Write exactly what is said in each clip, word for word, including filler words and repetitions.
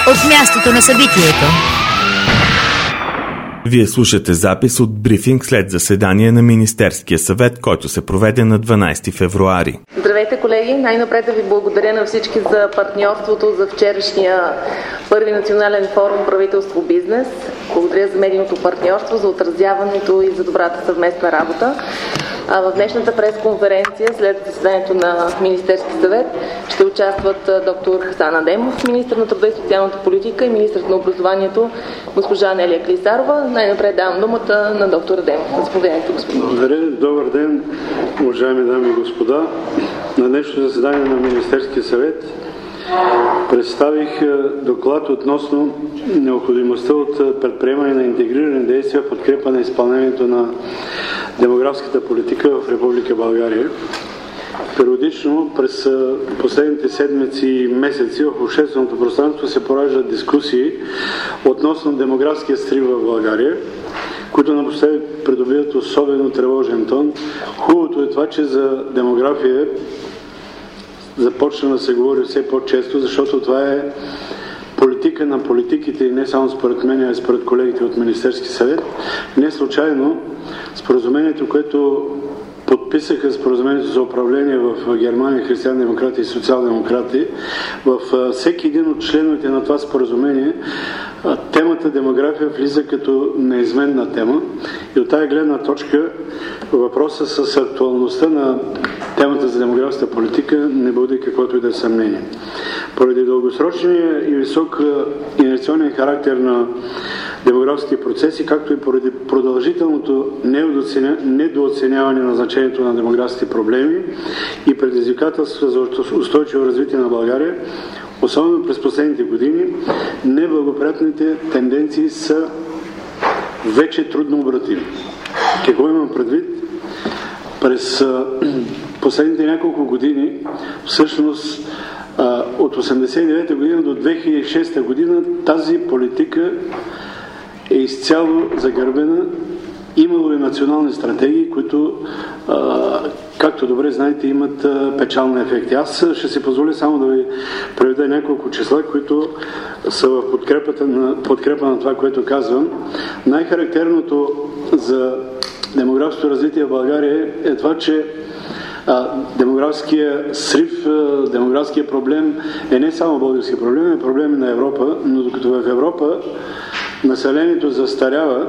от мястото на събитието. Вие слушате запис от брифинг след заседание на Министерския съвет, който се проведе на дванадесети февруари. Здравейте, колеги! Най-напред да ви благодаря на всички за партньорството за вчерашния първи национален форум правителство бизнес. Благодаря за медийното партньорство, за отразяването и за добрата съвместна работа. А в днешната пресконференция, след заседанието на Министерски съвет, ще участват доктор Хасан Адемов, министър на труда и социалната политика, и министърът на образованието госпожа Анелия Клисарова. Най-напред давам думата на доктор Адемов. Заповядайте, господин. Благодаря. Добър ден, уважаеми дами и господа. На днешното заседание на Министерския съвет представих доклад относно необходимостта от предприемане на интегрирани действия в подкрепа на изпълнението на демографската политика в Република България. Периодично през последните седмици и месеци в общественото пространство се пораждат дискусии относно демографския срив в България, които напоследък придобиват особено тревожен тон. Хубавото е това, че за демография започна да се говори все по-често, защото това е политика на политиките и не само според мен, а и според колегите от Министерски съвет. Не случайно споразумението, което подписаха споразумението за управление в Германия християн-демократи и социал-демократи, във всеки един от членовете на това споразумение темата демография влиза като неизменна тема. И от тази гледна точка въпросът с актуалността на темата за демографската политика не буди каквото и да е съмнение. Поради дългосрочния и висок инерционен характер на демографски процеси, както и поради продължителното недооценяване на значението на демографските проблеми и предизвикателства за устойчиво развитие на България, особено през последните години, неблагоприятните тенденции са вече трудно обратими. Какво имам предвид? През последните няколко години, всъщност от осемдесет и девета година до две хиляди и шеста година, тази политика е изцяло загърбена. Имало и национални стратегии, които, както добре знаете, имат печални ефекти. Аз ще си позволя само да ви преведа няколко числа, които са в подкрепата на, подкрепа на това, което казвам. Най-характерното за демографското развитие в България е това, че а, демографския срив, а, демографския проблем е не само български проблем, е проблем на Европа, но докато в Европа населението застарява,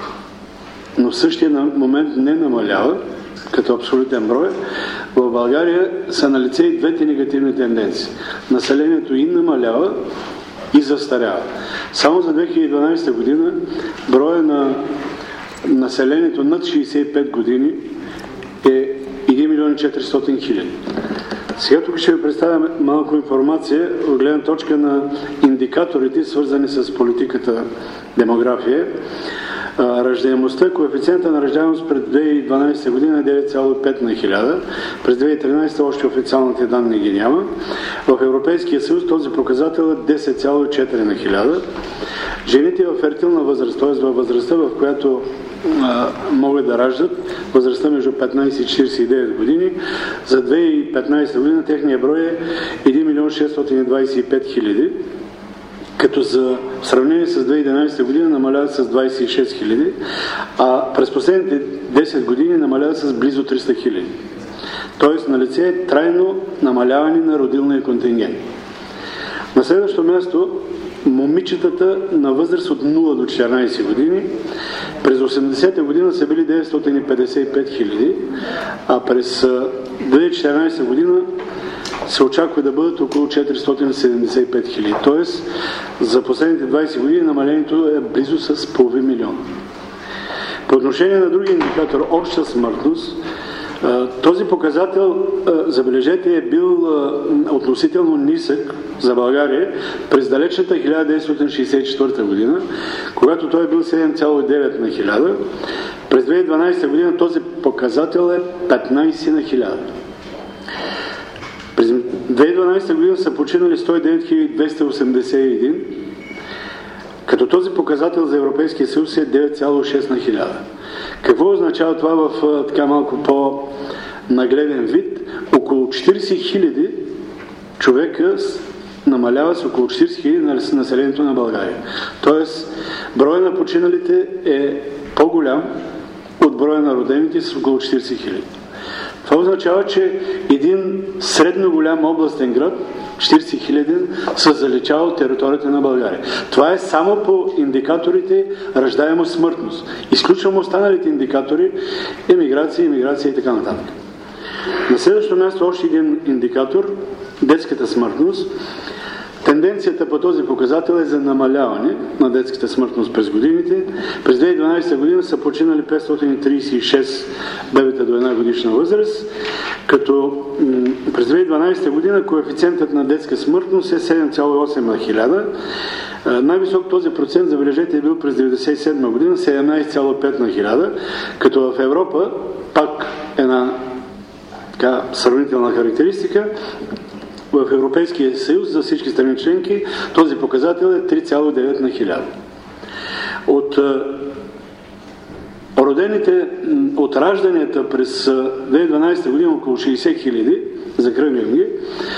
но в същия момент не намалява като абсолютен брой, в България са налице и двете негативни тенденции. Населението и намалява, и застарява. Само за две хиляди и дванадесета година броя на населението над шейсет и пет години е един милион и четиристотин хиляди. Сега тук ще ви представя малко информация от гледна точка на индикаторите, свързани с политиката демография. Раждаемостта, коефициента на раждаемост през две хиляди и дванадесета година е девет цяло и пет на хиляда. През две хиляди и тринадесета още официалните данни ги няма. В Европейския съюз този показател е десет цяло и четири на хиляда. Жените в фертилна възраст, т.е. във възрастта, в която а, могат да раждат, възрастта между петнадесет и четиридесет и девет години, за две хиляди и петнадесета година техният брой е един милион шестстотин двадесет и пет хиляди, като за в сравнение с две хиляди и единадесета година намаляват с двадесет и шест хиляди, а през последните десет години намаляват с близо триста хиляди. Тоест налице е трайно намаляване на родилния контингент. На следващо място, момичетата на възраст от нула до четиринадесет години през осемдесета година са били деветстотин и петдесет и пет хиляди, а през две хиляди и четиринадесета година се очаква да бъдат около четиристотин седемдесет и пет хиляди. Тоест, за последните двадесет години намалението е близо с половин милион. По отношение на други индикатор, обща смъртност, този показател, забележете, е бил относително нисък за България през далечната хиляда деветстотин шейсет и четвърта година, когато той е бил седем цяло и девет на хиляда. През две хиляди и дванадесета година този показател е петнадесет на хиляда. През две хиляди и дванадесета година са починали сто и девет хиляди двеста осемдесет и един, като този показател за Европейския съюз е девет цяло и шест на хиляда. Какво означава това в така малко по-нагледен вид? Около четиридесет хиляди човека намалява с около четиридесет хиляди на населението на България. Тоест, броя на починалите е по-голям от броя на родените с около четиридесет хиляди. Това означава, че един средно голям областен град, четиридесет хиляди, се заличава от територията на България. Това е само по индикаторите раждаемост, смъртност. Изключвам останалите индикатори, емиграция, имиграция и така нататък. На следващото място още един индикатор, детската смъртност. Тенденцията по този показател е за намаляване на детската смъртност през годините. През две хиляди и дванадесета година са починали петстотин тридесет и шест бебета до една годишна възраст, като през две хиляди и дванадесета година коефициентът на детска смъртност е седем цяло и осем на хиляда. Най-висок този процент, забележете, е бил през деветдесет и седма година, седемнадесет цяло и пет на хиляда, като в Европа, пак една така сравнителна характеристика, в Европейския съюз за всички страни членки този показател е три цяло и девет на хиляда. От родените, от ражданията през две хиляди и дванадесета година около шейсет хиляди, закръглям ги,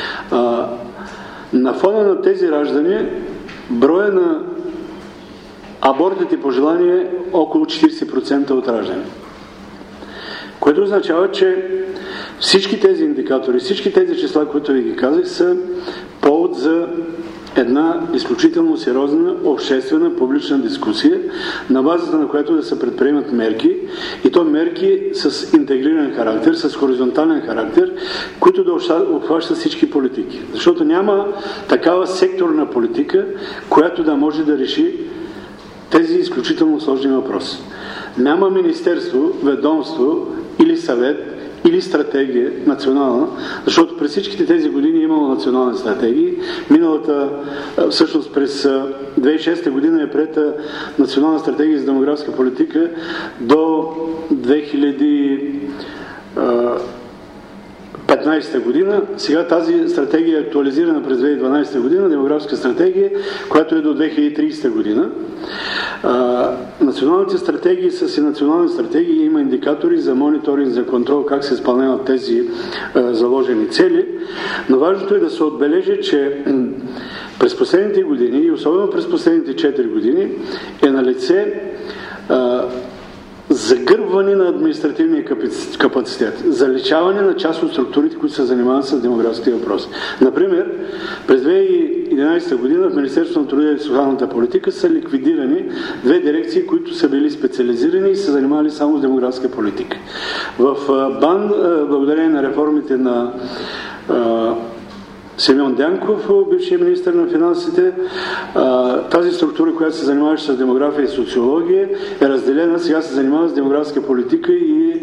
на фона на тези раждания броя на абортите по желание е около четиридесет процента от раждане. Което означава, че всички тези индикатори, всички тези числа, които ви ги казах, са повод за една изключително сериозна обществена публична дискусия, на базата на която да се предприемат мерки, и то мерки с интегриран характер, с хоризонтален характер, които да обхващат всички политики. Защото няма такава секторна политика, която да може да реши тези изключително сложни въпроси. Няма министерство, ведомство или съвет, или стратегия национална, защото през всичките тези години е имало национални стратегии. Миналата, всъщност през две хиляди и шеста година е приета национална стратегия за демографска политика до две хиляди и петнадесета година. Сега тази стратегия е актуализирана през две хиляди и дванадесета година, демографска стратегия, която е до две хиляди и тридесета година. А, националните стратегии са си национални стратегии, има индикатори за мониторинг, за контрол, как се изпълняват тези а, заложени цели. Но важното е да се отбележи, че през последните години, и особено през последните четири години, е налице а, загърбване на административния капацитет, заличаване на част от структурите, които се занимават с демографски въпроси. Например, през две хиляди и единадесета година в Министерството на труда и социалната политика са ликвидирани две дирекции, които са били специализирани и са занимавали само с демографска политика. В БАН, благодарение на реформите на Симеон Дянков, бившия министър на финансите, тази структура, която се занимаваше с демография и социология, е разделена. Сега се занимава с демографска политика и,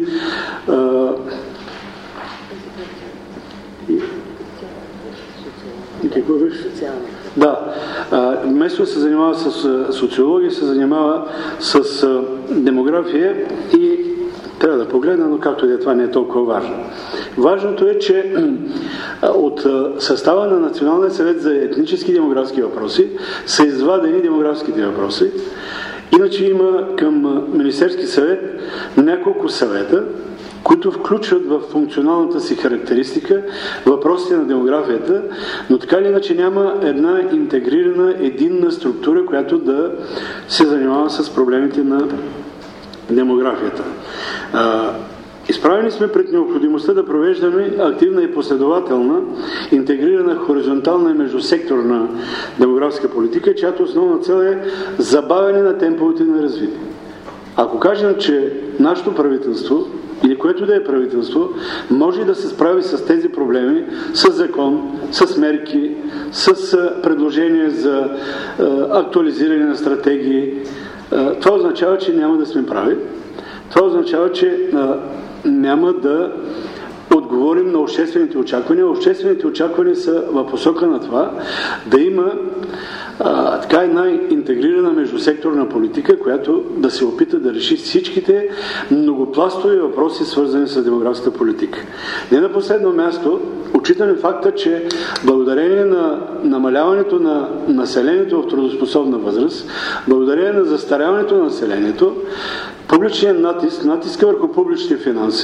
и какво беше? Да. Вместо да се занимава с социология, се занимава с демография и трябва да погледна, но както и да, това не е толкова важно. Важното е, че от състава на Националния съвет за етнически и демографски въпроси са извадени демографските въпроси. Иначе има към Министерски съвет няколко съвета, които включват в функционалната си характеристика въпросите на демографията, но така или иначе няма една интегрирана, единна структура, която да се занимава с проблемите на демографията. Изправени сме пред необходимостта да провеждаме активна и последователна, интегрирана, хоризонтална и междусекторна демографска политика, чиято основна цел е забавяне на темповете на развитие. Ако кажем, че нашето правителство или което да е правителство може да се справи с тези проблеми с закон, с мерки, с предложения за актуализиране на стратегии, това означава, че няма да сме прави. Това означава, че няма да отговорим на обществените очаквания. Обществените очаквания са в посока на това да има а, така една интегрирана междусекторна политика, която да се опита да реши всичките многопластови въпроси, свързани с демографската политика. Не на последно място, отчитаме факта, че благодарение на намаляването на населението в трудоспособна възраст, благодарение на застаряването на населението, публичният натиск, натиска върху публичните финанси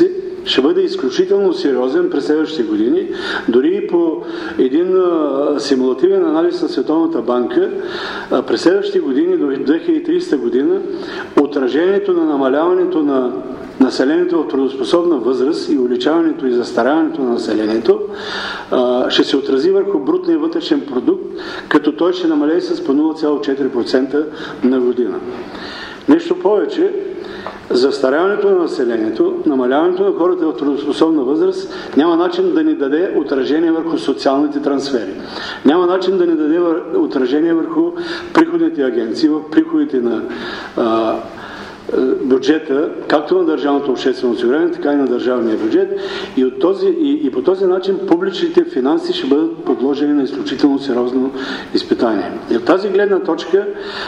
ще бъде изключително сериозен през следващите години. Дори и по един а, симулативен анализ на Световната банка, а, през следващите години до две хиляди и тридесета година отражението на намаляването на населението в трудоспособна възраст и увеличаването и застаряването на населението а, ще се отрази върху брутния вътрешен продукт, като той ще намалее с по нула цяло четири процента на година. Нещо повече, застаряването на населението, намаляването на хората в трудоспособна възраст няма начин да ни даде отражение върху социалните трансфери. Няма начин да ни даде отражение върху приходните агенции, в приходите на а, бюджета, както на държавното обществено осигуряване, така и на държавния бюджет. И, от този, и, и по този начин публичните финанси ще бъдат подложени на изключително сериозно изпитание. И от тази гледна точка,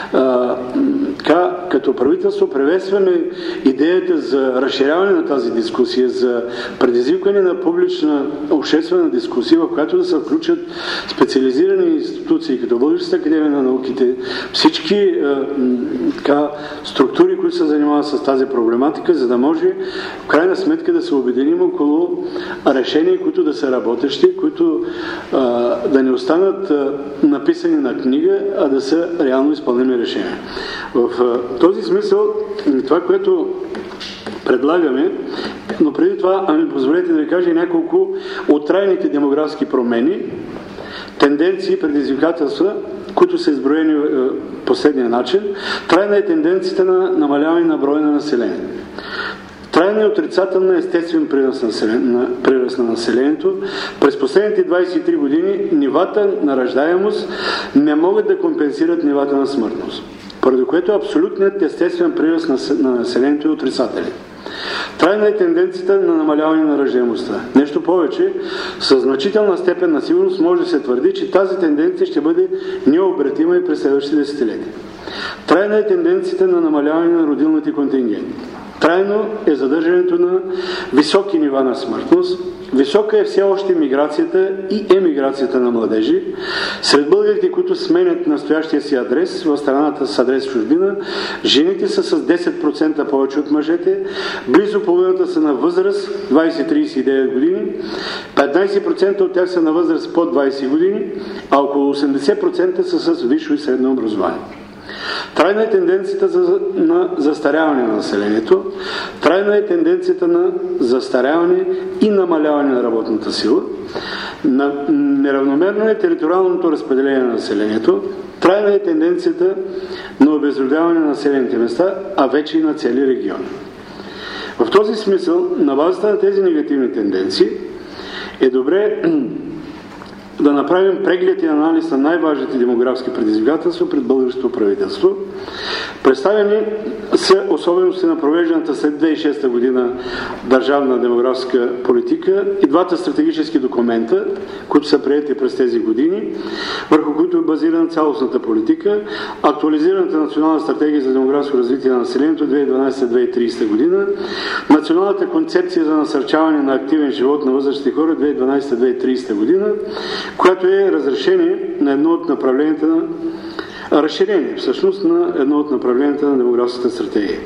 а, така, като правителство приветстваме идеята за разширяване на тази дискусия, за предизвикване на публична обществена дискусия, в която да се включат специализирани институции, като Българската академия на науките, всички а, така, структури, които се занимават с тази проблематика, за да може в крайна сметка да се обединим около решения, които да са работещи, които а, да не останат а, написани на книга, а да са реално изпълними решения. В а, този смисъл, това, което предлагаме, но преди това, ами позволете да ви кажа няколко от трайните демографски промени, тенденции, предизвикателства, които са изброени последния начин. Трайна е тенденцията на намаляване на броя на население. Трайна е отрицателна естествен прираст на, населен... прираст на населението. През последните двадесет и три години нивата на раждаемост не могат да компенсират нивата на смъртност, поради което абсолютният естествен прираст на населението е отрицателен. Трайна е тенденцията на намаляване на раждаемостта. Нещо повече, със значителна степен на сигурност може да се твърди, че тази тенденция ще бъде необратима и през следващите десетилетия. Трайна е тенденцията на намаляване на родилните контингенти. Трайно е задържането на високи нива на смъртност. Висока е все още миграцията и емиграцията на младежи. Сред българите, които сменят настоящия си адрес в страната с адрес в чужбина, жените са с десет процента повече от мъжете, близо половината са на възраст двадесет до тридесет и девет години, петнадесет процента от тях са на възраст под двадесет години, а около осемдесет процента са с висше и средно образование. Трайна е тенденцията за, на застаряване на населението, трайна е тенденцията на застаряване и намаляване на работната сила, на, неравномерно е териториалното разпределение на населението, трайна е тенденцията на обезлюдяване на населените места, а вече и на цели региони. В този смисъл, на базата на тези негативни тенденции, е добре да направим преглед и анализ на най-важните демографски предизвикателства пред българското правителство. Представени са особености на провежданата след две хиляди и шеста година държавна демографска политика и двата стратегически документа, които са приети през тези години, върху които е базирана цялостната политика, актуализираната национална стратегия за демографско развитие на населението две хиляди и дванадесета до две хиляди и тридесета година, националната концепция за насърчаване на активен живот на възрастните хора две хиляди и дванадесета до две хиляди и тридесета година, което е разрешение на едно от направленията на разширение, всъщност, на едно от направленията на демографската стратегия.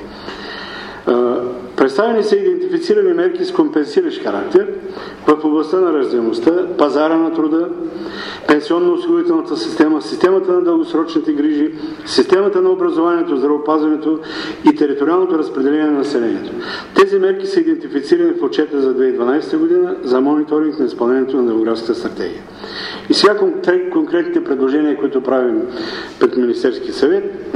Представени са идентифицирани мерки с компенсиращ характер в областта на раждаемостта, пазара на труда, пенсионно-осигурителната система, системата на дългосрочните грижи, системата на образованието, здравеопазването и териториалното разпределение на населението. Тези мерки са идентифицирани в отчета за две хиляди и дванадесета година за мониторинг на изпълнението на демографската стратегия. И сега конкретните предложения, които правим пред Министерския съвет.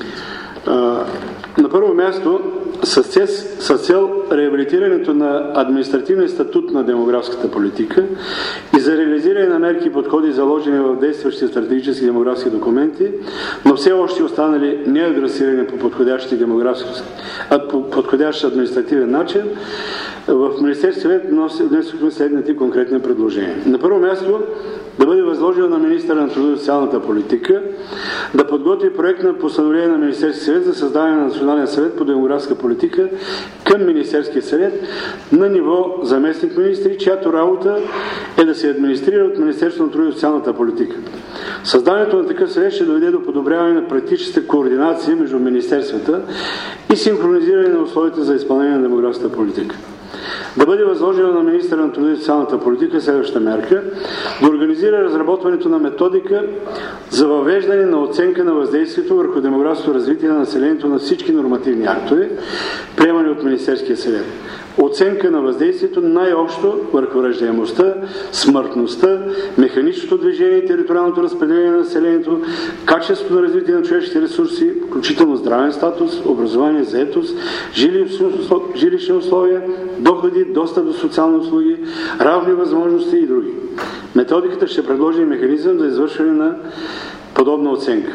На първо място, с цел, с цел реабилитирането на административния статут на демографската политика и за реализиране на мерки и подходи, заложени в действащите стратегически демографски документи, но все още останали неадресирани по подходящи демографски, по подходящ административен начин, в Министерския съвет внесохме следните конкретни предложения. На първо място, да бъде възложено на министъра на труда и социалната политика да подготви проект на постановление на Министерския съвет за създаване на Национален съвет по демографска политика към Министерския съвет на ниво заместник министри, чиято работа е да се администрира от Министерството на труда и социалната политика. Създаването на такъв съвет ще доведе до подобряване на практическата координация между министерствата и синхронизиране на условията за изпълнение на демографската политика. Да бъде възложено на министъра на труда и социалната политика следващата мярка да организира разработването на методика за въвеждане на оценка на въздействието върху демографското развитие на населението на всички нормативни актове, приемани от Министерския съвет. Оценка на въздействието най-общо върху раждаемостта, смъртността, механичното движение и териториалното разпределение на населението, качеството на развитие на човешките ресурси, включително здравен статус, образование, заетост, жилищни условия, доходи, достъп до социални услуги, равни възможности и други. Методиката ще предложи механизъм за извършване на подобна оценка.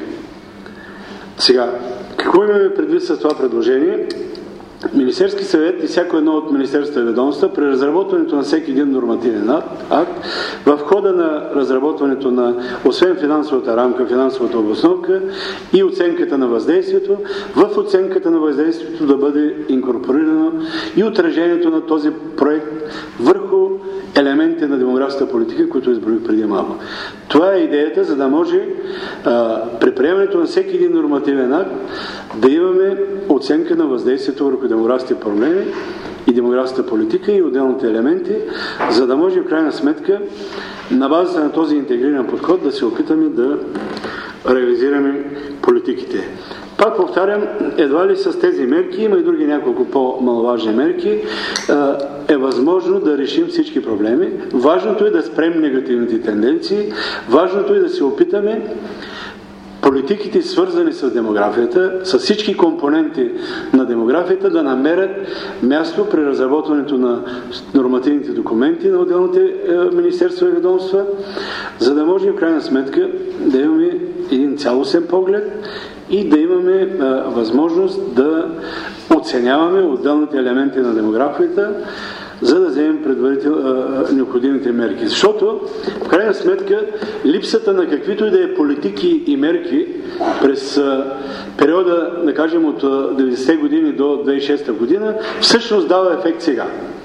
Сега, какво имаме предвид с това предложение? Министерски съвет и всяко едно от министерствата и ведомства при разработването на всеки един нормативен акт, в хода на разработването на, освен финансовата рамка, финансовата обосновка и оценката на въздействието, в оценката на въздействието да бъде инкорпорирано и отражението на този проект върху елементи на демографската политика, които изброих преди малко. Това е идеята, за да може а, при приемането на всеки един нормативен акт да имаме оценка на въздействието върху демографските проблеми и демографската политика и отделните елементи, за да може в крайна сметка на базата на този интегриран подход да се опитаме да реализираме политиките. Пак повтарям, едва ли с тези мерки, има и други няколко по-маловажни мерки, е възможно да решим всички проблеми. Важното е да спрем негативните тенденции, важното е да се опитаме политиките, свързани с демографията, с всички компоненти на демографията, да намерят място при разработването на нормативните документи на отделните министерства и ведомства, за да може в крайна сметка да имаме един цялостен поглед и да имаме а, възможност да оценяваме отделните елементи на демографията, за да вземем предварително необходимите мерки. Защото, в крайна сметка, липсата на каквито и да е политики и мерки през а, периода, да кажем, от деветдесетте години до две хиляди и шеста година, всъщност дава ефект сега.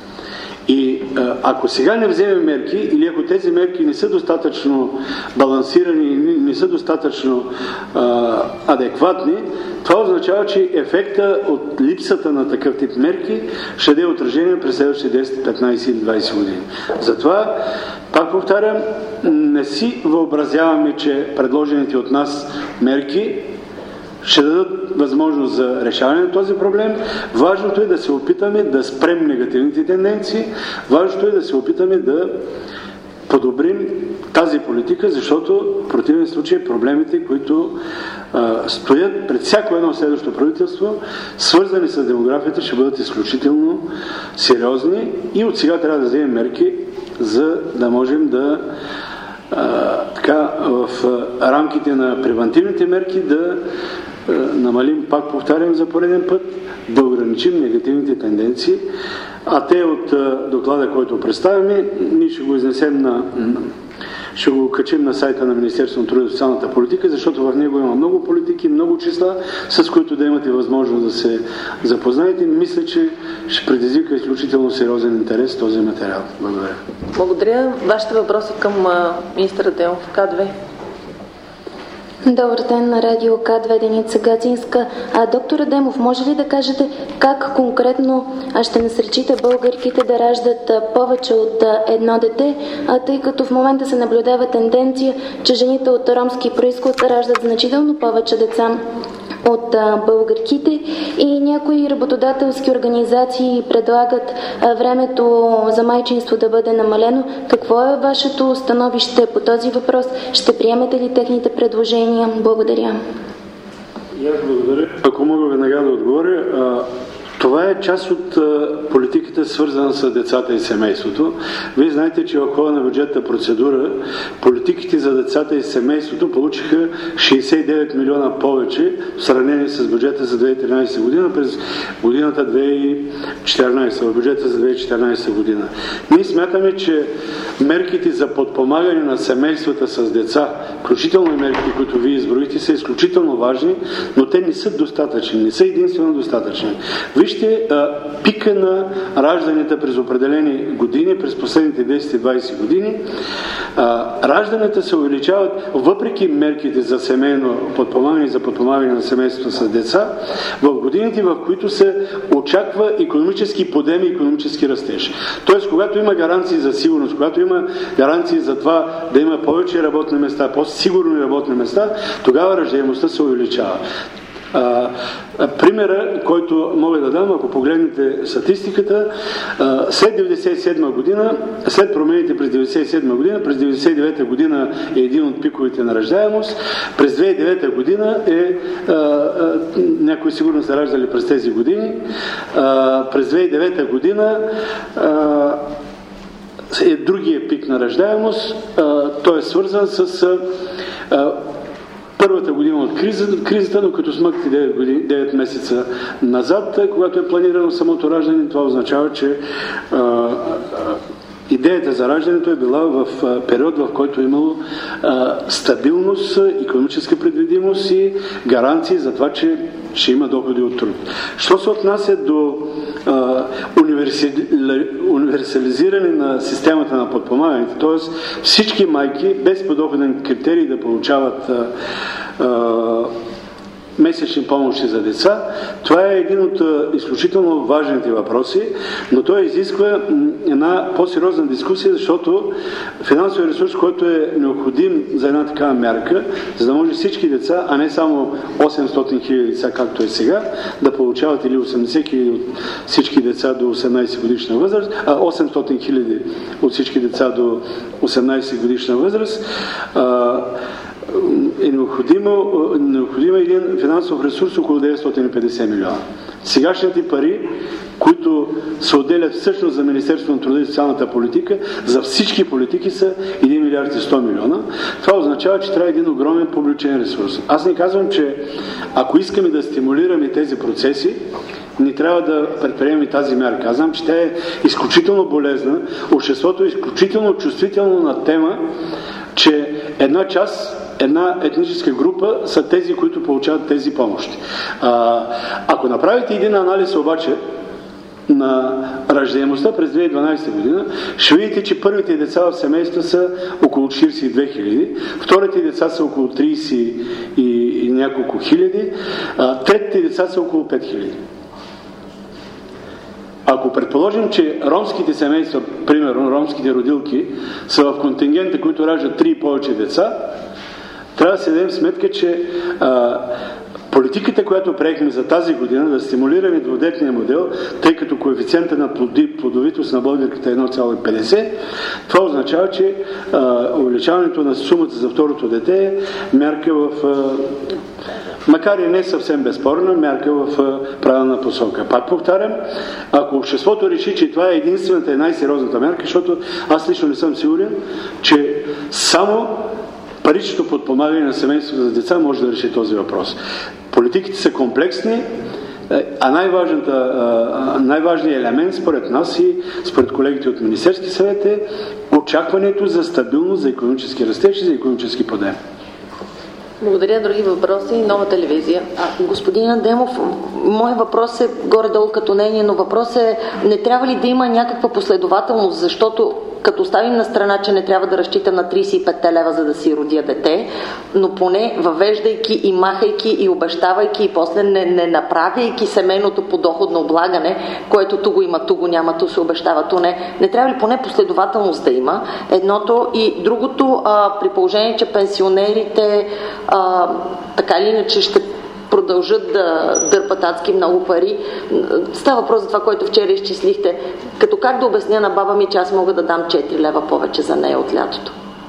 И а, ако сега не вземем мерки, или ако тези мерки не са достатъчно балансирани, не са достатъчно а, адекватни, това означава, че ефекта от липсата на такъв тип мерки ще даде отражение през следващите десет, петнайсет или двайсет години. Затова, пак повтарям, не си въобразяваме, че предложените от нас мерки ще дадат възможност за решаване на този проблем. Важното е да се опитаме да спрем негативните тенденции. Важното е да се опитаме да подобрим тази политика, защото в противен случай проблемите, които а, стоят пред всяко едно следващо правителство, свързани с демографията, ще бъдат изключително сериозни и от сега трябва да вземем мерки, за да можем да а, така, в а, рамките на превантивните мерки да а, намалим, пак повтарям за пореден път, да ограничим негативните тенденции, а те от а, доклада, който представяме, ние ще го изнесем на ще го качим на сайта на Министерството на труда и социалната политика, защото в него има много политики, много числа, с които да имате възможност да се запознаете. Мисля, че ще предизвика изключително сериозен интерес този материал. Благодаря. Благодаря. Вашите въпроси към министъра Денов. К две. Добър ден на радио К две, Деница Гацинска. А, доктор Адемов, може ли да кажете как конкретно ще насречите българките да раждат повече от едно дете, а, тъй като в момента се наблюдава тенденция, че жените от ромски произход раждат значително повече деца от а, българките и някои работодателски организации предлагат а, времето за майчинство да бъде намалено. Какво е вашето становище по този въпрос? Ще приемете ли техните предложения? Благодаря. И аз благодаря. Ако мога веднага да отговоря, а, това е част от а, политиката, свързана с децата и семейството. Вие знаете, че в хода на бюджетната процедура политиките за децата и семейството получиха шейсет и девет милиона повече в сравнение с бюджета за две хиляди и тринайсета година през годината две хиляди и четиринайсета, в бюджета за две хиляди и четиринайсета година. Ние смятаме, че мерките за подпомагане на семействата с деца, включително и мерките, които вие изброихте, са изключително важни, но те не са достатъчни, не са единствено достатъчни. Вижте вижте а, пика на ражданията през определени години, през последните десет-двайсет години. А, ражданията се увеличават въпреки мерките за семейно подпомагане и за подпомагане на семейството с деца в годините, в които се очаква икономически подем и икономически растеж. Тоест, когато има гаранции за сигурност, когато има гаранции за това да има повече работни места, по-сигурни работни места, тогава раждаемостта се увеличава. А, а, примера, който мога да дам, ако погледнете статистиката, а, след деветдесет и седма година, след промените през деветдесет и седма година, през деветдесет и девета година е един от пиковете на раждаемост, през две хиляди и девета година е, а, а, някои сигурно са раждали през тези години, а, през две хиляди и девета година а, е другия пик на раждаемост, а, той е свързан с а, първата година от кризата, кризата, но като смъкнете девет, години, девет месеца назад, когато е планирано самото раждане, това означава, че а, а, идеята за раждането е била в а, период, в който е имало а, стабилност, икономическа предвидимост и гаранции за това, че ще има доходи от труд. Що се отнася до а, универсали... универсализиране на системата на подпомагането, т.е. всички майки без подоходен критерий да получават а, а, месечни помощи за деца, това е един от изключително важните въпроси, но той изисква една по-сериозна дискусия, защото финансовия ресурс, който е необходим за една такава мярка, за да може всички деца, а не само осемстотин хиляди деца, както е сега, да получават или осемдесет хиляди от всички деца до осемнайсет годишна възраст, а осемстотин хиляди от всички деца до осемнайсет годишна възраст, е необходимо, необходимо един финансов ресурс около деветстотин и петдесет милиона. Сегашните пари, които се отделят всъщност за Министерството на труда и социалната политика, за всички политики са един милиард и сто милиона. Това означава, че трябва един огромен публичен ресурс. Аз не казвам, че ако искаме да стимулираме тези процеси, не трябва да предприемем тази мярка. Аз знам, че тя е изключително болезна. Обществото е изключително чувствително на тема, че една част, една етническа група са тези, които получават тези помощи. А, ако направите един анализ обаче на раждаемостта през две хиляди и дванайсета година, ще видите, че първите деца в семейства са около четирийсет и две хиляди, вторите деца са около трийсет и, и няколко хиляди, а, третите деца са около пет хиляди. Ако предположим, че ромските семейства, примерно ромските родилки, са в контингента, които раждат три и повече деца, трябва да се дадем сметка, че а, политиката, която приехме за тази година, да стимулираме двудетния модел, тъй като коефициента на плоди, плодовитост на българката е едно цяло и петдесет, това означава, че а, увеличаването на сумата за второто дете е мярка в... А, макар и не съвсем безспорна, мярка в а, правилна посока. Пак повтарям, ако обществото реши, че това е единствената и най-сериозната мярка, защото аз лично не съм сигурен, че само паричното подпомагане на семейството за деца може да реши този въпрос. Политиките са комплексни, а най-важният елемент според нас и според колегите от Министерски съвет е очакването за стабилност, за икономически растеж и за икономически подем. Благодаря. Други въпроси? Нова телевизия. А, господин Адемов, мой въпрос е горе-долу като нейния, но въпрос е, не трябва ли да има някаква последователност, защото като оставим на страна, че не трябва да разчита на трийсет и пет лева, за да си родя дете, но поне въвеждайки и махайки и обещавайки и после не, не направяйки семейното подоходно облагане, което ту го има, ту го няма, ту се обещава, ту не. Не трябва ли поне последователност да има? Едното и другото, а, при положение, че пенсионерите а, така или иначе ще продължат да дърпат адски много пари. Става въпрос за това, което вчера изчислихте. Като как да обясня на баба ми, че аз мога да дам четири лева повече за нея от лятото?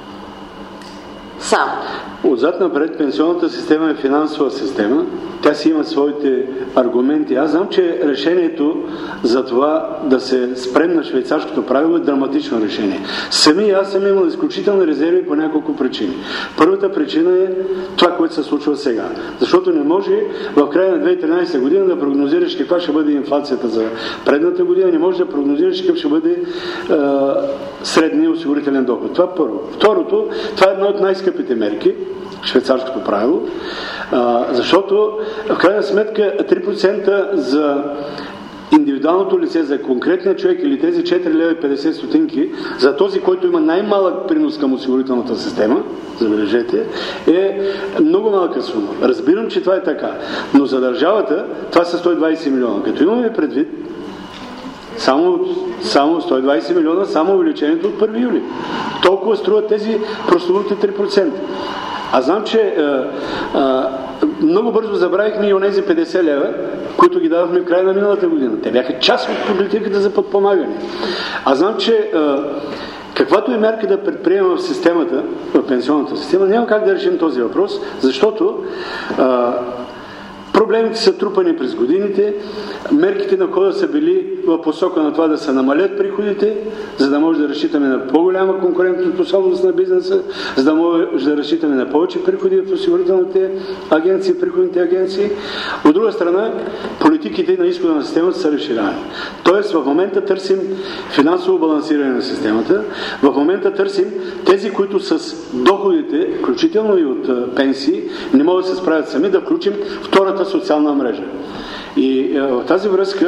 Сам. Отзад напред пенсионната система е финансова система. Тя си има своите аргументи. Аз знам, че решението за това да се спрем на швейцарското правило е драматично решение. Сами аз съм имал изключителни резерви по няколко причини. Първата причина е това, което се случва сега. Защото не може в края на две хиляди и тринайсета година да прогнозираш каква ще бъде инфлацията за предната година, не може да прогнозираш какъв ще бъде е, средния осигурителен доход. Това първо. Второто, това е една от най-скъпите мерки, швейцарското правило, а, защото в крайна сметка три процента за индивидуалното лице, за конкретния човек или тези четири лева и петдесет стотинки, за този, който има най-малък принос към осигурителната система, забележете, е много малка сума. Разбирам, че това е така. Но за държавата това са сто и двадесет милиона. Като имаме предвид само, само сто и двадесет милиона, само увеличението от първи юли. Толкова струват тези прословути три процента. Аз знам, че а, а, много бързо забравихме и онези петдесет лева, които ги давахме в края на миналата година. Те бяха част от политиката за подпомагане. Аз знам, че а, каквато е мярка да предприема в системата, в пенсионната система, няма как да решим този въпрос, защото а, проблемите са трупани през годините, мерките на хода са били в посока на това да се намалят приходите, за да може да разчитаме на по-голяма конкурентоспособност на бизнеса, за да може да разчитаме на повече приходи в осигурителните агенции, приходните агенции. От друга страна, политиките на изхода на системата са разширявани. Тоест, в момента търсим финансово балансиране на системата, в момента търсим тези, които с доходите, включително и от пенсии, не могат да се справят сами, да включим втората социална мрежа. И в тази връзка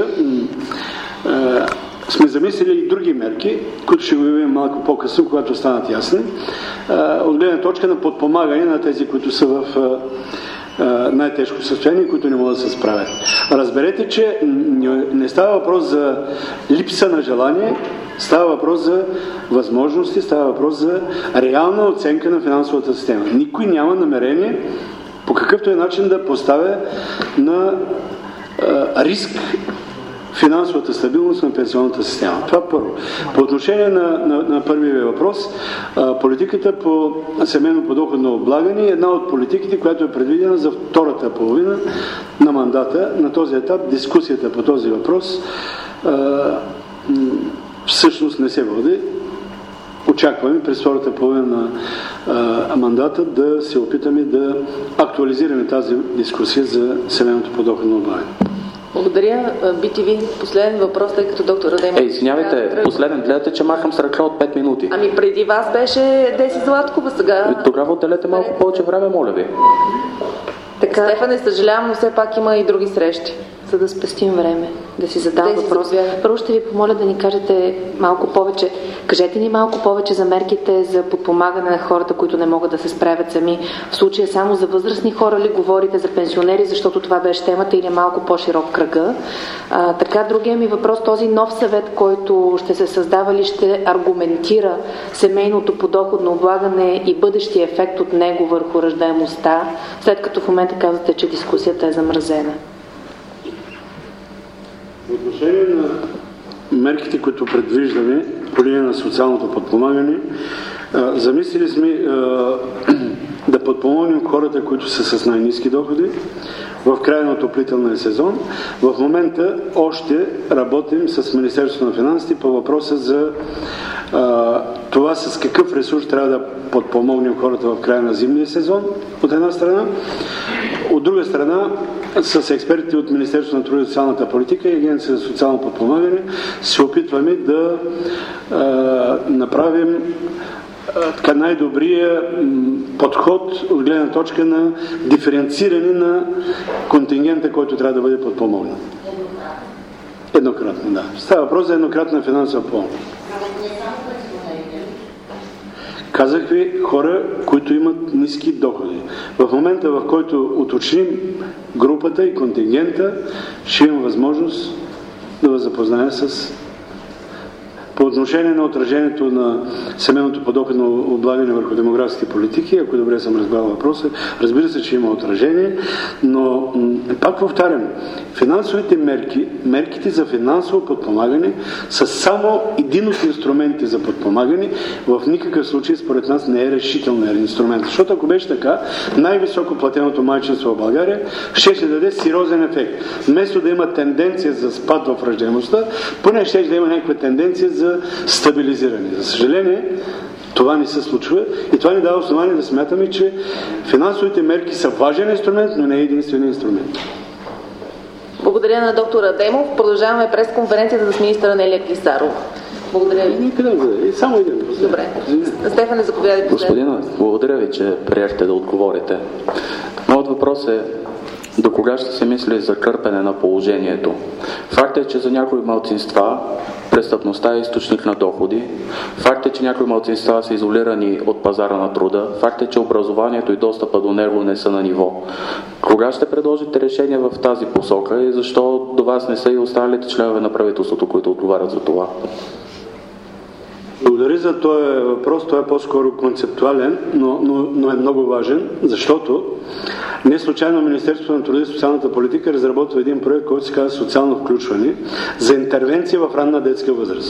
сме замислили и други мерки, които ще го видим малко по-късно, когато станат ясни, от гледна точка на подпомагане на тези, които са в най-тежко състояние, които не могат да се справят. Разберете, че не става въпрос за липса на желание, става въпрос за възможности, става въпрос за реална оценка на финансовата система. Никой няма намерение по какъвто е начин да поставя на а, риск финансовата стабилност на пенсионната система. Това първо. По отношение на, на, на първия въпрос, а, политиката по семейно подоходно облагане е една от политиките, която е предвидена за втората половина на мандата. На този етап дискусията по този въпрос а, всъщност не се води. Очакваме през втората половина на а, мандата да се опитаме да актуализираме тази дискусия за семейното подоходно облагане. Благодаря. Би ти ви последен въпрос, тъй като доктор Адемов... Е, извинявайте, последен. Гледате, че махам с ръка от пет минути. Ами преди вас беше Деси Златкова, сега... И тогава отделете малко повече време, моля ви. Така... Стефане, съжалявам, но все пак има и други срещи. За да спестим време, да си задам въпрос. Първо ще ви помоля да ни кажете малко повече. Кажете ни малко повече за мерките за подпомагане на хората, които не могат да се справят сами. В случая само за възрастни хора ли говорите, за пенсионери, защото това беше темата, или е малко по-широк кръга? А, така, другия ми въпрос, този нов съвет, който ще се създава, ли ще аргументира семейното подоходно облагане и бъдещия ефект от него върху раждаемостта, след като в момента казвате, че дискусията е замразена? В отношение на мерките, които предвиждаме по линия на социалното подпомагане, замислили сме да подпомогнем хората, които са с най-ниски доходи в края на отоплителния сезон. В момента още работим с Министерството на финансите по въпроса за а, това с какъв ресурс трябва да подпомогнем хората в края на зимния сезон, от една страна. От друга страна, с експертите от Министерството на труда и социалната политика и Агенция за социално подпомагане се опитваме да а, направим така най-добрия подход от гледна точка на диференциране на контингента, който трябва да бъде подпомогнат. Еднократно, да. Става въпрос за еднократна финансова помощ. Казах ви хора, които имат ниски доходи. В момента, в който уточним групата и контингента, ще имам възможност да ви запозная с... По отношение на отражението на семейното подоходно облагане върху демографските политики, ако добре съм разбрал въпроса, разбира се, че има отражение, но пак повтарям, финансовите мерки, мерките за финансово подпомагане са само един от инструментите за подпомагане, в никакъв случай според нас не е решителният инструмент. Защото ако беше така, най-високо платеното майчинство в България ще ще даде сериозен ефект. Вместо да има тенденция за спад в раждаемостта, поне ще да има някаква тенденция за стабилизиране. За съжаление, това не се случва и това ни дава основание да смятаме, че финансовите мерки са важен инструмент, но не е единствен инструмент. Благодаря на доктор Адемов. Продължаваме пресконференцията с министъра Нелия Клисарова. Благодаря ви. Само един. Добре. Стефане, заповядайте. Господина, благодаря ви, че приехте да отговорите. Моят въпрос е До кога ще се мисли за кърпене на положението? Факт е, че за някои малцинства престъпността е източник на доходи. Факт е, че някои малцинства са изолирани от пазара на труда. Факт е, че образованието и достъпа до него не са на ниво. Кога ще предложите решение в тази посока и защо до вас не са и останалите членове на правителството, които отговарят за това? Благодаря за този въпрос. Той е по-скоро концептуален, но, но, но е много важен, защото не случайно Министерството на труда и социалната политика разработва един проект, който се казва социално включване за интервенция в ранна детска възраст.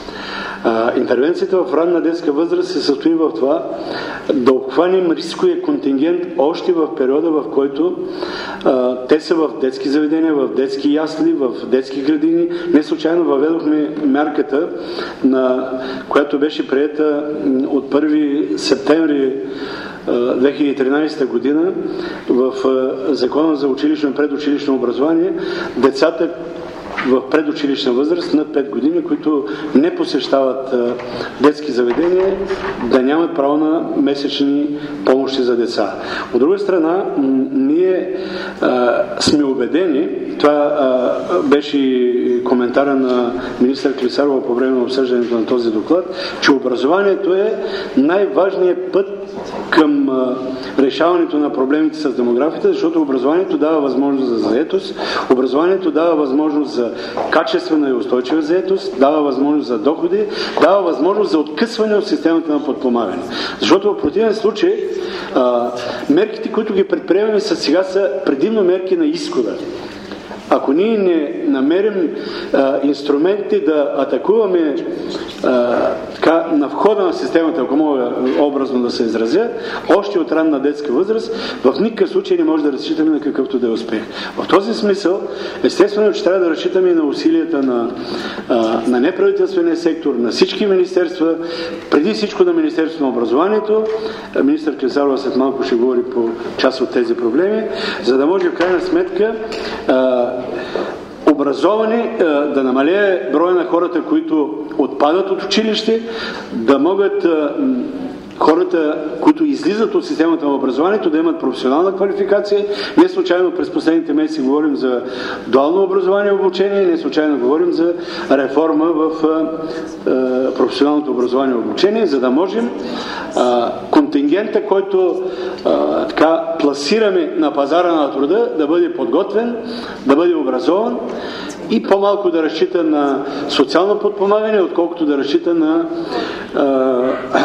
А, интервенцията в ранна детска възраст се състои в това да обхванем рисковия контингент още в периода, в който а, те са в детски заведения, в детски ясли, в детски градини. Не случайно въведохме мярката, на, която беше приета от първи септември две хиляди и тринадесета година в Закона за училищно и предучилищно образование. Децата в предучилищна възраст над пет години, които не посещават а, детски заведения, да нямат право на месечни помощи за деца. От друга страна, м- ние а, сме убедени, това а, беше коментара на министър Клисарова по време на обсъждането на този доклад, че образованието е най-важният път към а, решаването на проблемите с демографията, защото образованието дава възможност за заетост, образованието дава възможност за качествена и устойчива заетост, дава възможност за доходи, дава възможност за откъсване от системата на подпомагане. Защото в противен случай а, мерките, които ги предприемаме сега, са предимно мерки на изхода. Ако ние не намерим а, инструментите да атакуваме а, така, на входа на системата, ако мога образно да се изразя, още от ранна детска възраст, в никакъв случай не може да разчитаме на какъвто да е успех. В този смисъл, естествено, че трябва да разчитаме и на усилията на, а, на неправителствения сектор, на всички министерства, преди всичко на Министерството на образованието. Министър Клисарова след малко ще говори по част от тези проблеми, за да може в крайна сметка а, образовани, да намалее броя на хората, които отпадат от училище, да могат хората, които излизат от системата на образованието, да имат професионална квалификация. Не случайно през последните месеци говорим за дуално образование и обучение, не случайно говорим за реформа в е, професионалното образование и обучение, за да можем е, контингента, който е, така пласираме на пазара на труда, да бъде подготвен, да бъде образован и по-малко да разчита на социално подпомагане, отколкото да разчита на е,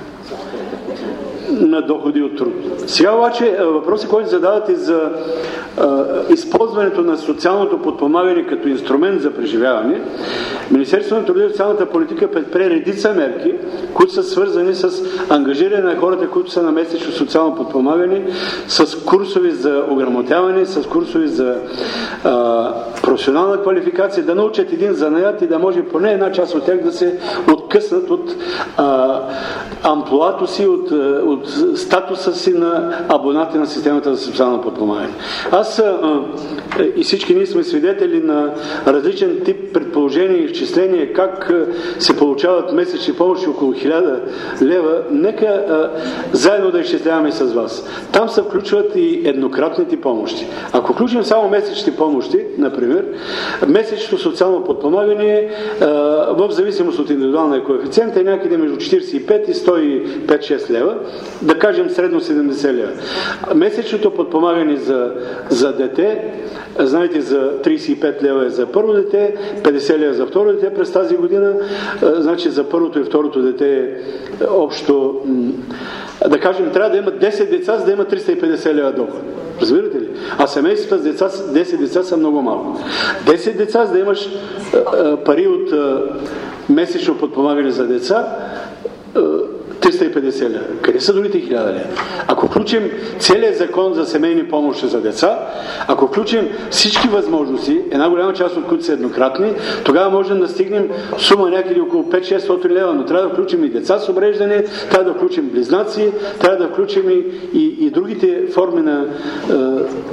на доходи от труд. Сега обаче въпросът, който задавате за а, използването на социалното подпомагане като инструмент за преживяване, Министерството на труда и социалната политика предприе редица мерки, които са свързани с ангажиране на хората, които са на месечно социално подпомагане, с курсови за ограмотяване, с курсови за а, професионална квалификация, да научат един занаят и да може поне една част от тях да се откъснат от а, амплоато си, от, от статуса си на абонати на системата за социално подпомагане. Аз а, и всички ние сме свидетели на различен тип предположения и изчисления как се получават месечни помощи около хиляда лева. Нека а, заедно да изчисляваме с вас. Там се включват и еднократните помощи. Ако включим само месечни помощи, например, месечното социално подпомагане а, в зависимост от индивидуалния коефициент е някъде между четиридесет и пет и сто и пет до шест лева, да кажем средно седемдесет лева. Месечното подпомагане за, за дете, знаете, за тридесет и пет лева е за първо дете, петдесет лева за второ дете през тази година, значи за първото и второто дете е общо, да кажем, трябва да имат десет деца, за да има триста и петдесет лева доход. Разбирате ли? А семействата с деца, десет деца са много малко. десет деца, за да имаш пари от месечно подпомагане за деца, триста и петдесет лева. Къде са другите хиляда лева? Ако включим целият закон за семейни помощи за деца, ако включим всички възможности, една голяма част от които са еднократни, тогава можем да стигнем сума някъде около пет до шестстотин лева, но трябва да включим и деца с увреждане, трябва да включим близнаци, трябва да включим и, и, и другите форми на е,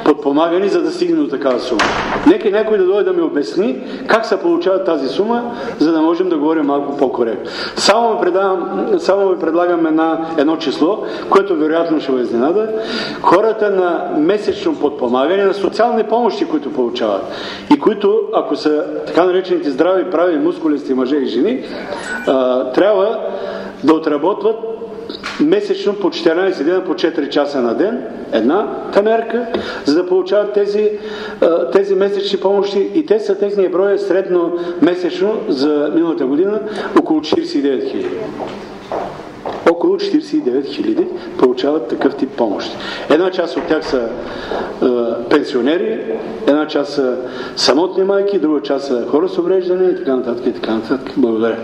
подпомагани, за да стигне до такава сума. Нека някой да дойде да ми обясни как се получава тази сума, за да можем да говорим малко по-коректно. Само ви предлагам, само ви предлагам една, едно число, което вероятно ще ви изненада. Хората на месечно подпомагане, на социални помощи, които получават и които, ако са така наречените здрави, прави, мускулисти мъже и жени, а, трябва да отработват месечно по четиринайсет дена, по четири часа на ден, една мерка, за да получават тези, тези месечни помощи, и те са, техния брой е средно месечно за миналата година около четирийсет и девет хиляди. Около четирийсет и девет хиляди получават такъв тип помощи. Една част от тях са е, пенсионери, една част са самотни майки, друга част са хора с увреждане и така нататък и така нататък. Благодаря.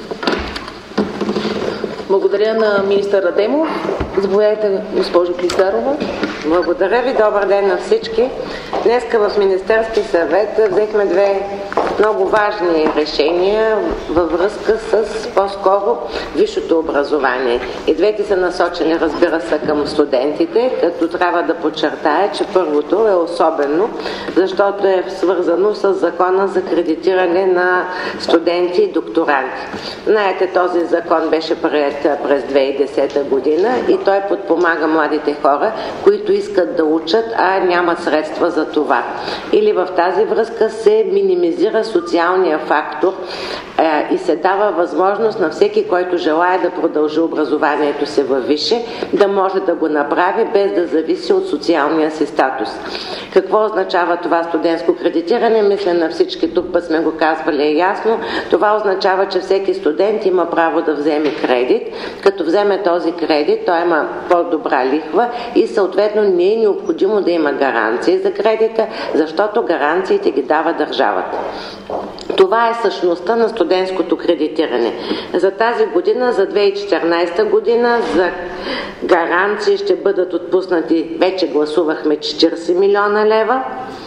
Благодаря на министър Адемов. Заповядайте, госпожо Клисарова. Благодаря ви. Добър ден на всички. Днеска в Министерски съвет взехме две много важни решения във връзка с по-скоро висшето образование. И двете са насочени, разбира се, към студентите, като трябва да подчертая, че първото е особено, защото е свързано с закона за кредитиране на студенти и докторанти. Знаете, този закон беше приет през две хиляди и десета година и той подпомага младите хора, които искат да учат, а нямат средства за това. Или в тази връзка се минимизира социалния фактор е, и се дава възможност на всеки, който желае да продължи образованието си във висше, да може да го направи без да зависи от социалния си статус. Какво означава това студентско кредитиране? Мисля, на всички тук път сме го казвали е ясно. Това означава, че всеки студент има право да вземе кредит. Като вземе този кредит, той има по-добра лихва и съответно не е необходимо да има гаранции за кредита, защото гаранциите ги дава държавата. Това е същността на студентското кредитиране. За тази година, за две хиляди и четиринайсета година, за гаранции ще бъдат отпуснати, вече гласувахме четирийсет милиона лева,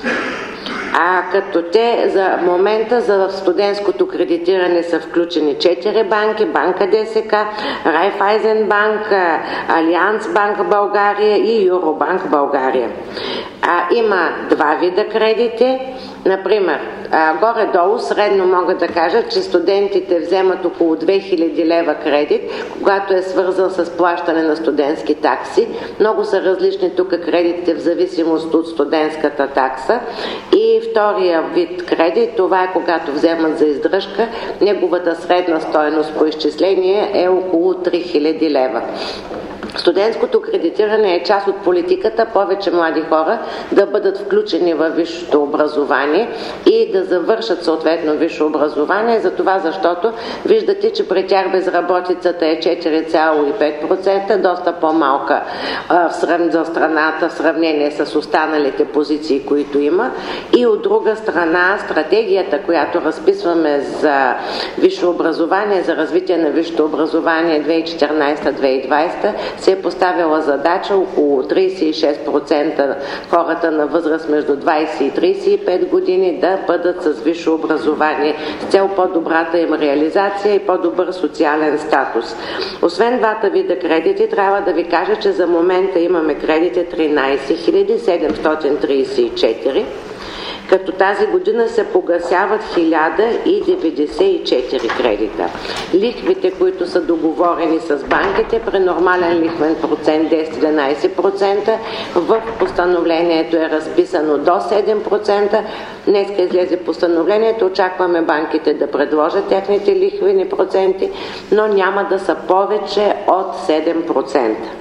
а като те за момента за студентското кредитиране са включени четири банки: Банка ДСК, Райфайзенбанк, Алианс Банк България и Юробанк България. А, има два вида кредити. Например, горе-долу средно мога да кажа, че студентите вземат около две хиляди лева кредит, когато е свързан с плащане на студентски такси. Много са различни тук кредитите в зависимост от студентската такса. И втория вид кредит, това е когато вземат за издръжка, неговата средна стойност по изчисление е около три хиляди лева. Студентското кредитиране е част от политиката повече млади хора да бъдат включени във висшето образование и да завършат съответно висше образование, за това защото виждате, че при тях безработицата е четири цяло и пет процента, доста по-малка за страната в сравнение с останалите позиции, които има. И от друга страна, стратегията, която разписваме за висше образование, за развитие на висшето образование две хиляди и четиринайсета - две хиляди и двайсета, се е поставила задача около трийсет и шест процента хората на възраст между двайсет и трийсет и пет години да бъдат с висше образование с цел по-добрата им реализация и по-добър социален статус. Освен двата вида кредити, трябва да ви кажа, че за момента имаме кредити тринайсет хиляди седемстотин трийсет и четири, като тази година се погасяват хиляда и деветдесет и четири кредита. Лихвите, които са договорени с банките при нормален лихвен процент десет до единайсет процента, в постановлението е разписано до седем процента. Днеска излезе постановлението, очакваме банките да предложат техните лихвени проценти, но няма да са повече от седем процента.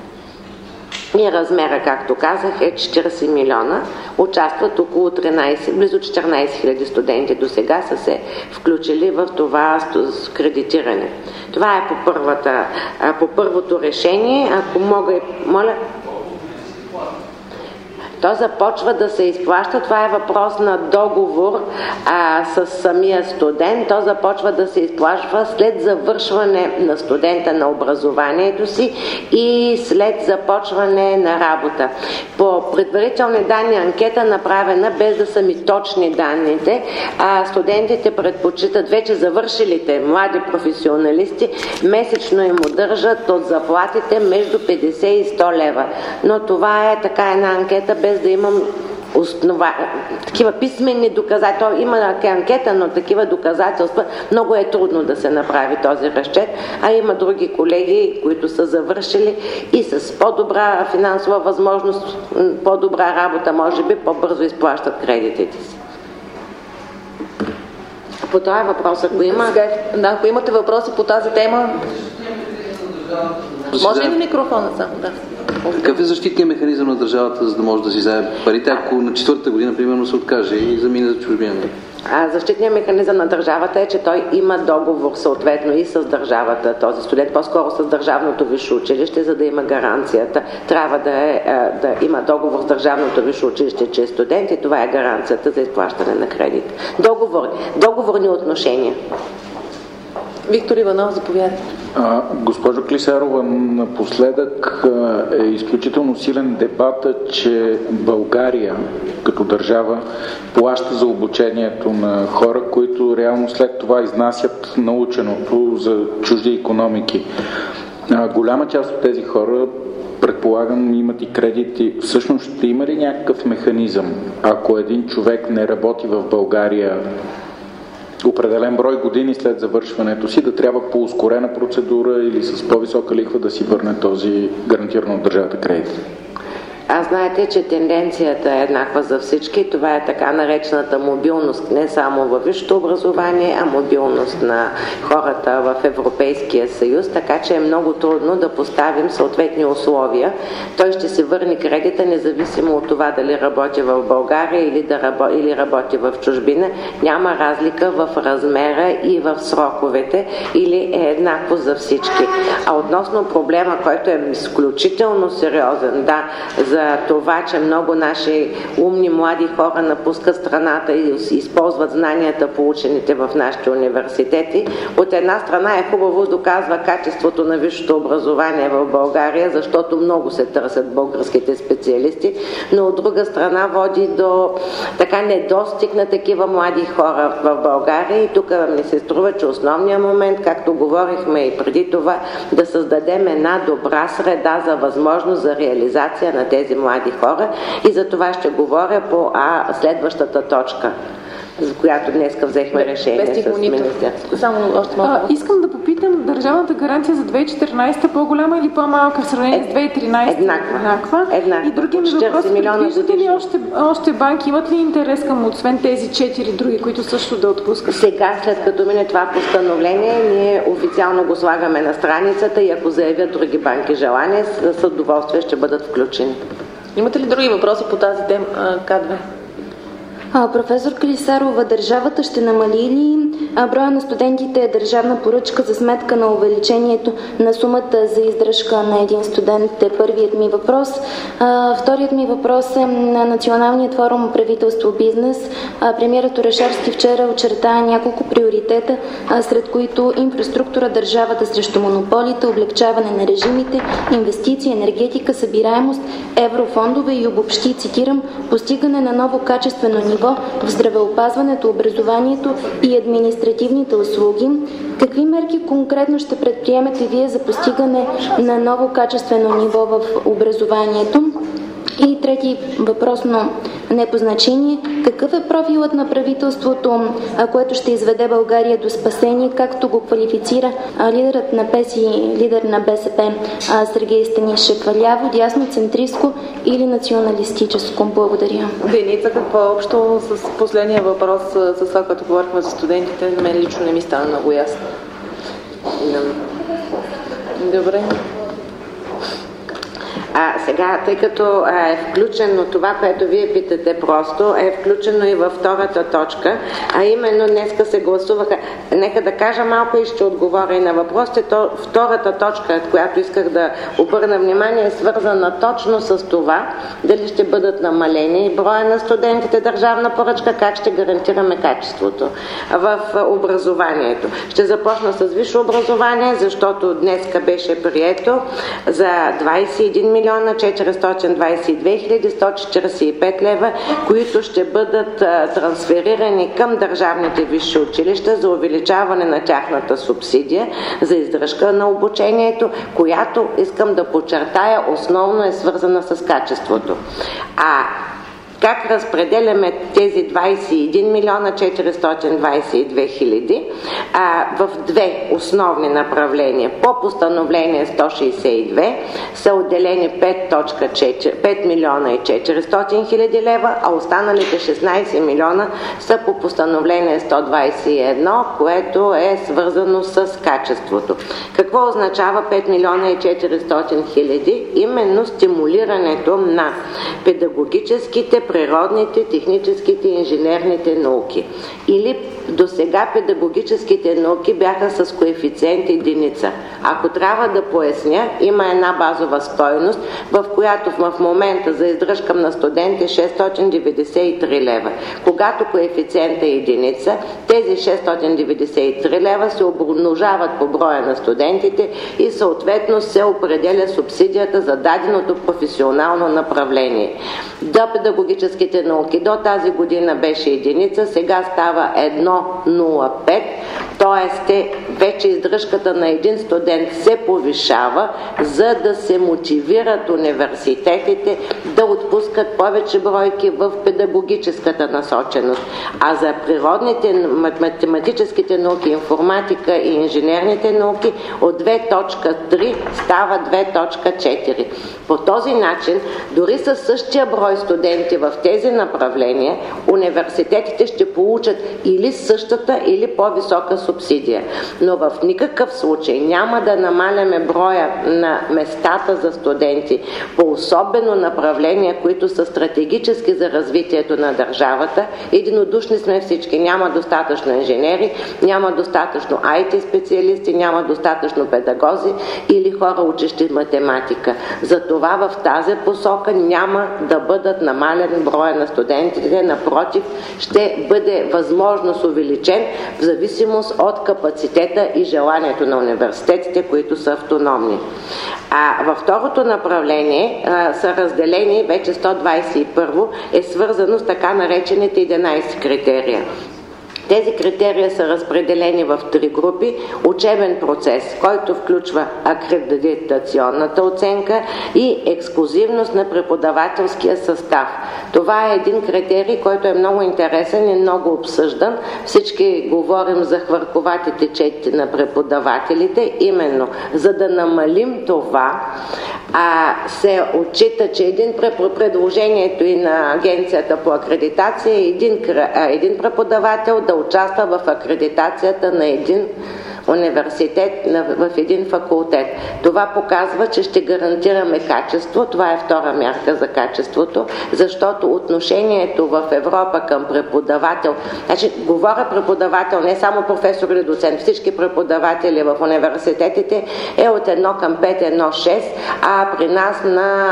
И размера, както казах, е четирийсет милиона. Участват около тринайсет, близо четиринайсет хиляди студенти до сега са се включили в това кредитиране. Това е по, първата, по първото решение. Ако мога и... Моля? То започва да се изплаща. Това е въпрос на договор а, с самия студент. То започва да се изплаща след завършване на студента на образованието си и след започване на работа. По предварителни данни, анкета направена, без да са ми точни данните, а студентите предпочитат, вече завършилите млади професионалисти, месечно им удържат от заплатите между петдесет и сто лева. Но това е така една анкета, без да имам основа, такива писмени доказателства. Има анкета, но такива доказателства много е трудно да се направи този разчет, а има други колеги, които са завършили и с по-добра финансова възможност, по-добра работа, може би, по-бързо изплащат кредитите си. По този въпрос, ако има... Да, ако имате въпроси по тази тема... Може ли микрофона само? Да. Какъв е защитният механизъм на държавата, за да може да си вземе парите, ако на четвърта година, примерно, се откаже и замине за чужбина? А защитният механизъм на държавата е, че той има договор съответно и с държавата, този студент, по-скоро с държавното висше училище, за да има гаранцията. Трябва да, е, да има договор с държавното висше училище, че е студент, и това е гаранцията за изплащане на кредит. Договор, договорни отношения. Виктор Иванов, заповядайте. Госпожо Клисарова, напоследък е изключително силен дебата, че България като държава плаща за обучението на хора, които реално след това изнасят наученото за чужди икономики. Голяма част от тези хора, предполагам, имат и кредити. Всъщност ще има ли някакъв механизъм, ако един човек не работи в България определен брой години след завършването си, да трябва по ускорена процедура или с по-висока лихва да си върне този гарантиран от държавата кредит? А знаете, че тенденцията е еднаква за всички. Това е така наречената мобилност не само във висшето образование, а мобилност на хората в Европейския съюз, така че е много трудно да поставим съответни условия. Той ще се върне кредита, независимо от това дали работи в България или, да рабо... или работи в чужбина. Няма разлика в размера и в сроковете, или е еднакво за всички. А относно проблема, който е изключително сериозен, да, за за това, че много наши умни млади хора напускат страната и използват знанията, получените в нашите университети. От една страна е хубаво, доказва качеството на висшето образование в България, защото много се търсят българските специалисти, но от друга страна води до така недостиг на такива млади хора в България. И тук ми се струва, че основният момент, както говорихме и преди това, да създадем една добра среда за възможност за реализация на тези млади хора, и за това ще говоря по а, следващата точка, за която днеска взехме решение с министерството. Само още малко. А, искам да попитам, държавната гаранция за две хиляди и четиринадесета по-голяма или по-малка в сравнение с две хиляди и тринадесета? Еднаква. Еднаква. Еднаква. И другия ми въпрос, предвиждате ли още, още банки, имат ли интерес към, освен тези четири други, които също да отпускат? Сега, след като мине това постановление, ние официално го слагаме на страницата и ако заявят други банки желание, с удоволствие ще бъдат включени. Имате ли други въпроси по тази тема, Кадве? А, професор Клисарова, държавата ще намали ли броя на студентите е държавна поръчка за сметка на увеличението на сумата за издръжка на един студент? Е първият ми въпрос. А, вторият ми въпрос е на Националният форум правителство бизнес. А, премиерът Орешарски вчера очерта няколко приоритета, а, сред които инфраструктура, държавата срещу монополите, облегчаване на режимите, инвестиции, енергетика, събираемост, еврофондове и обобщи, цитирам, постигане на ново качествено ниво в здравеопазването, образованието и административните услуги. Какви мерки конкретно ще предприемете Вие за постигане на ново качествено ниво в образованието? И трети въпрос, но не по значение. Какъв е профилът на правителството, което ще изведе България до спасение, както го квалифицира лидерът на П Е С и лидер на Б С П Сергей Станишев? Ляво, дясно, центристко или националистическо? Благодаря. Деница, какво е общо с последния въпрос, с това, което говорихме за студентите? На мен лично не ми стана много ясно. Добре. А сега, тъй като е включено това, което вие питате просто, е включено и във втората точка, а именно днеска се гласуваха. Нека да кажа малко и ще отговоря и на въпросите. То, втората точка, която исках да обърна внимание, е свързана точно с това, дали ще бъдат намалени броя на студентите, държавна поръчка, как ще гарантираме качеството в образованието. Ще започна с висше образование, защото днеска беше прието за двадесет и един милиона четиристотин двадесет и две хиляди сто четиридесет и пет лева, които ще бъдат а, трансферирани към държавните висши училища за увеличаване на тяхната субсидия за издръжка на обучението, която, искам да подчертая, основно е свързана с качеството. А как разпределяме тези двадесет и един милиона четиристотин двадесет и две хиляди а, в две основни направления. По постановление сто шестдесет и две са отделени пет милиона и четиристотин хиляди лева, а останалите шестнадесет милиона са по постановление сто двадесет и едно, което е свързано с качеството. Какво означава пет милиона и четиристотин хиляди? Именно стимулирането на педагогическите, природните, техническите и инженерните науки. Или до сега педагогическите науки бяха с коефициент единица. Ако трябва да поясня, има една базова стойност, в която в момента за издръжка на студент е шестстотин деветдесет и три лева. Когато коефициент е единица, тези шестстотин деветдесет и три лева се умножават по броя на студентите и съответно се определя субсидията за даденото професионално направление. До педагогическите науки до тази година беше единица, сега става едно цяло нула пет, т.е. вече издръжката на един студент се повишава, за да се мотивират университетите да отпускат повече бройки в педагогическата насоченост. А за природните, математическите науки, информатика и инженерните науки от две точка три става две точка четири. По този начин, дори със същия брой студенти в тези направления, университетите ще получат или същата, или по-висока субсидия. Но в никакъв случай няма да намаляме броя на местата за студенти по особено направления, които са стратегически за развитието на държавата. Единодушни сме всички. Няма достатъчно инженери, няма достатъчно ай ти специалисти, няма достатъчно педагози или хора, учещи математика. Затова в тази посока няма да бъдат намален броя на студентите. Напротив, ще бъде възможност увеличен в зависимост от капацитета и желанието на университетите, които са автономни. А във второто направление а, са разделени, вече сто двадесет и първо е свързано с така наречените единадесет критерия. Тези критерии са разпределени в три групи. Учебен процес, който включва акредитационната оценка и ексклузивност на преподавателския състав. Това е един критерий, който е много интересен и много обсъждан. Всички говорим за хвърковатите чети на преподавателите. Именно за да намалим това, а, се отчита, че един предложението и на Агенцията по акредитация е един, един преподавател да участва в акредитацията на един университет, в един факултет. Това показва, че ще гарантираме качество. Това е втора мярка за качеството, защото отношението в Европа към преподавател, значи говоря преподавател, не само професор или доцент, всички преподаватели в университетите е от едно към пет, едно шест, а при нас на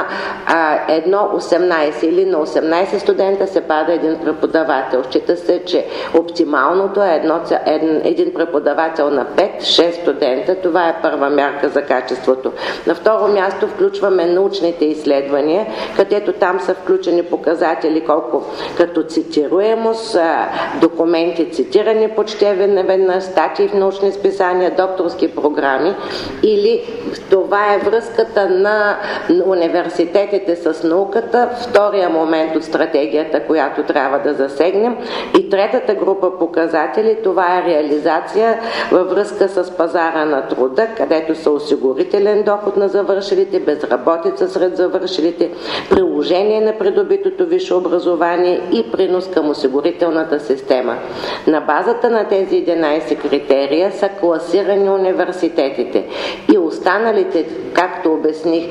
едно осемнадесет или на осемнадесет студента се пада един преподавател. Счита се, че оптималното е едно, един преподавател на пет шест студента. Това е първа мярка за качеството. На второ място включваме научните изследвания, където там са включени показатели колко като цитируемост, документи цитирани почти веднъж, статии в научни списания, докторски програми, или това е връзката на университетите с науката, втория момент от стратегията, която трябва да засегнем. И третата група показатели, това е реализация във връзка с пазара на труда, където са осигурителен доход на завършилите, безработица сред завършилите, приложение на придобитото висше образование и принос към осигурителната система. На базата на тези единадесет критерия са класирани университетите и останалите, както обясних,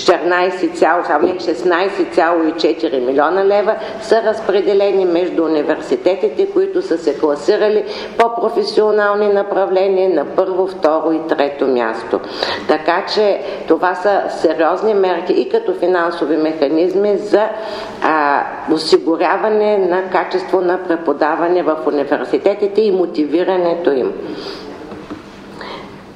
шестнадесет цяло и четири милиона лева са разпределени между университетите, които са се класирали по професионални направления на първо, второ и трето място. Така че това са сериозни мерки и като финансови механизми за а, осигуряване на качество на преподаване в университетите и мотивирането им. А,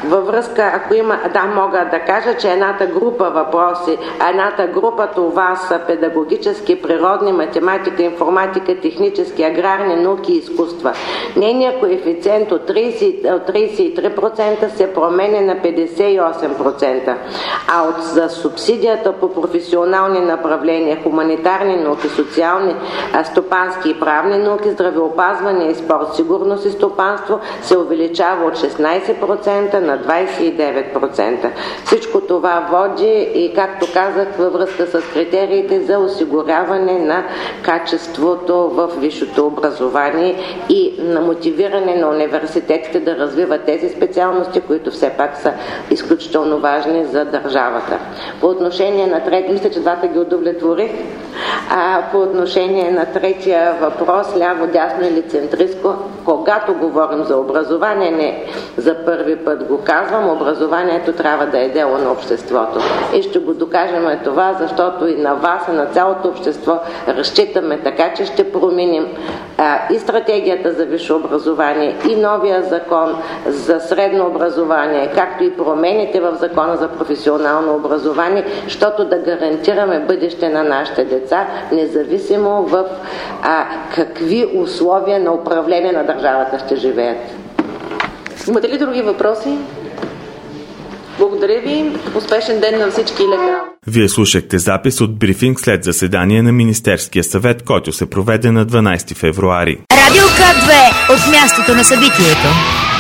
във връзка, ако има, да, мога да кажа, че едната група въпроси, едната група това са педагогически, природни, математика, информатика, технически, аграрни науки и изкуства. Нейният коефициент от тридесет и три процента се променя на петдесет и осем процента, а от, за субсидията по професионални направления, хуманитарни науки, социални, стопански и правни науки, здравеопазване и спорт, сигурност и стопанство се увеличава от шестнадесет процента на двадесет и девет процента. Всичко това води и, както казах, във връзка с критериите за осигуряване на качеството в висшето образование и на мотивиране на университетите да развиват тези специалности, които все пак са изключително важни за държавата. По отношение на трети, мисля, че двата ги удовлетворих. А по отношение на третия въпрос, ляво, дясно или центристко, когато говорим за образование, не за първи път го казвам, образованието трябва да е дело на обществото. И ще го докажем това, защото и на вас, и на цялото общество разчитаме така, че ще променим а, и стратегията за висше образование, и новия закон за средно образование, както и промените в закона за професионално образование, защото да гарантираме бъдеще на нашите деца, независимо в а, какви условия на управление на държавата ще живеят. Имате ли други въпроси? Благодаря ви. Успешен ден на всички лекари. Вие слушахте запис от брифинг след заседание на Министерския съвет, който се проведе на дванадесети февруари. Радио К две от мястото на събитието.